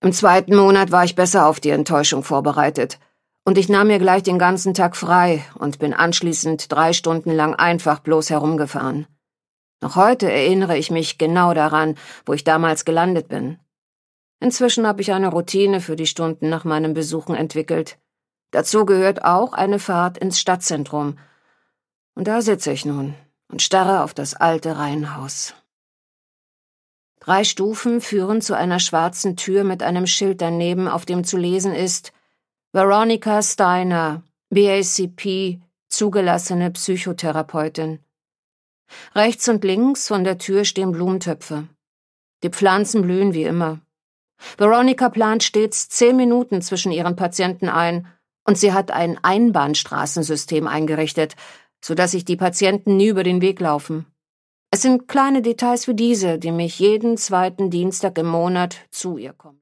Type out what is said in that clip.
Im 2. Monat war ich besser auf die Enttäuschung vorbereitet. Und ich nahm mir gleich den ganzen Tag frei und bin anschließend 3 Stunden lang einfach bloß herumgefahren. Noch heute erinnere ich mich genau daran, wo ich damals gelandet bin. Inzwischen habe ich eine Routine für die Stunden nach meinen Besuchen entwickelt. Dazu gehört auch eine Fahrt ins Stadtzentrum. Und da sitze ich nun und starre auf das alte Reihenhaus. 3 Stufen führen zu einer schwarzen Tür mit einem Schild daneben, auf dem zu lesen ist: Veronica Steiner, BACP, zugelassene Psychotherapeutin. Rechts und links von der Tür stehen Blumentöpfe. Die Pflanzen blühen wie immer. Veronica plant stets 10 Minuten zwischen ihren Patienten ein, und sie hat ein Einbahnstraßensystem eingerichtet, sodass sich die Patienten nie über den Weg laufen. Es sind kleine Details wie diese, die mich jeden 2. Dienstag im Monat zu ihr kommen.